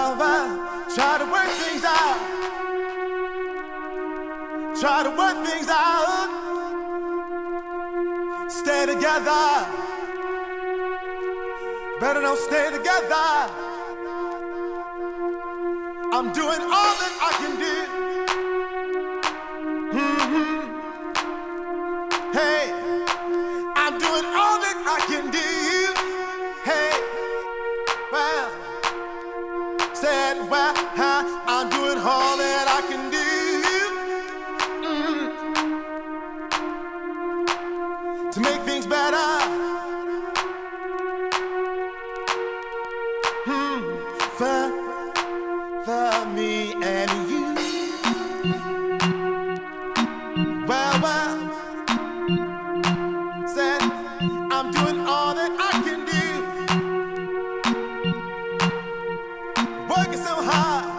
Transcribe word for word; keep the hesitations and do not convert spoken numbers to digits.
Well, well, try to work things out. Try to work things out. Stay together. Better don't stay together. I'm doing all that I can do. Mm-hmm. Hey, I'm doing all that I can do. Hey, well, said, well, I'm doing all that I can do. Mm-hmm. To make things better. Hmm, for, for me and you. Well, well, said, I'm doing all that I can do. Working so hard.